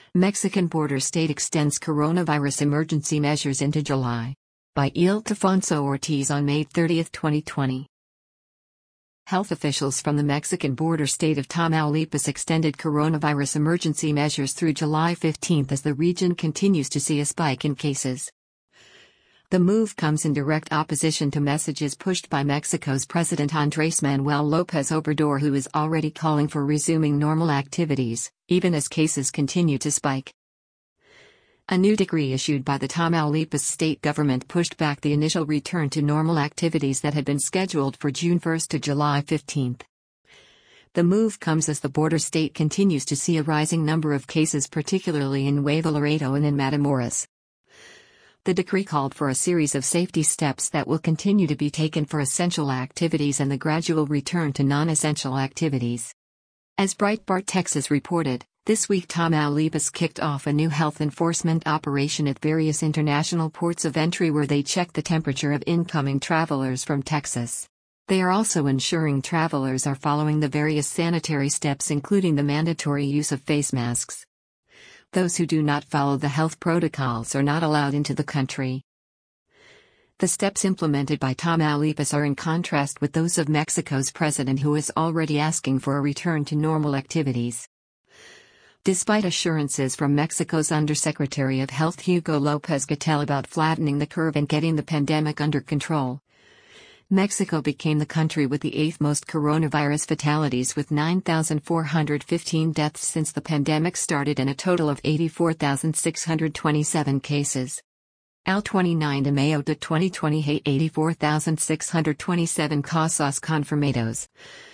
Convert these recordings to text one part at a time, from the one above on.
Mexican border state extends coronavirus emergency measures into July. By Ildefonso Ortiz on May 30, 2020. Health officials from the Mexican border state of Tamaulipas extended coronavirus emergency measures through July 15 as the region continues to see a spike in cases. The move comes in direct opposition to messages pushed by Mexico's President Andrés Manuel López Obrador, who is already calling for resuming normal activities, even as cases continue to spike. A new decree issued by the Tamaulipas state government pushed back the initial return to normal activities that had been scheduled for June 1 to July 15. The move comes as the border state continues to see a rising number of cases, particularly in Nuevo Laredo and in Matamoros. The decree called for a series of safety steps that will continue to be taken for essential activities and the gradual return to non-essential activities. As Breitbart Texas reported, this week Tamaulipas kicked off a new health enforcement operation at various international ports of entry where they check the temperature of incoming travelers from Texas. They are also ensuring travelers are following the various sanitary steps, including the mandatory use of face masks. Those who do not follow the health protocols are not allowed into the country. The steps implemented by Tamaulipas are in contrast with those of Mexico's president, who is already asking for a return to normal activities. Despite assurances from Mexico's Undersecretary of Health Hugo López-Gatell about flattening the curve and getting the pandemic under control, Mexico became the country with the 8th most coronavirus fatalities, with 9,415 deaths since the pandemic started and a total of 84,627 cases. Al 29 de Mayo de 2020 84,627 casos confirmados.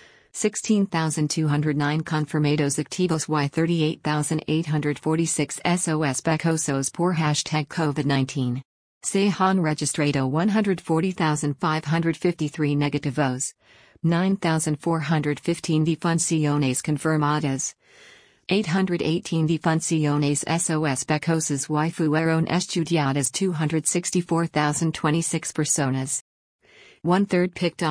16,209 confirmados activos y 38,846 SOS pecosos por #COVID-19. Se han registrado 140,553 negativos. 9,415 defunciones confirmadas. 818 defunciones SOS pecosas y fueron estudiadas 264,026 personas. 1/3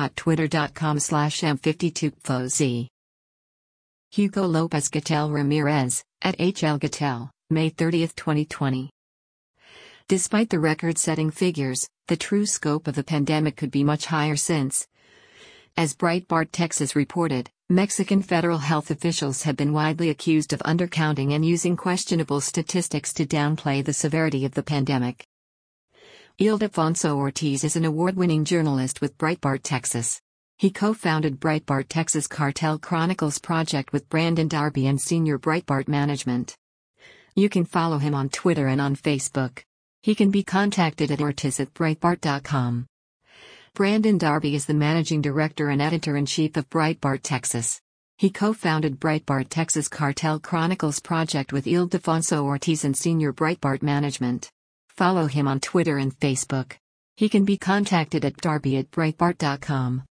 pic.twitter.com/m52pfoz. Hugo López Gatell Ramirez, at HL Gatell, May 30, 2020. Despite the record-setting figures, the true scope of the pandemic could be much higher since, as Breitbart Texas reported, Mexican federal health officials have been widely accused of undercounting and using questionable statistics to downplay the severity of the pandemic. Ildefonso Ortiz is an award-winning journalist with Breitbart Texas. He co-founded Breitbart Texas Cartel Chronicles project with Brandon Darby and senior Breitbart management. You can follow him on Twitter and on Facebook. He can be contacted at ortiz@breitbart.com. Brandon Darby is the managing director and editor-in-chief of Breitbart Texas. He co-founded Breitbart Texas Cartel Chronicles project with Ildefonso Ortiz and senior Breitbart management. Follow him on Twitter and Facebook. He can be contacted at darby@breitbart.com.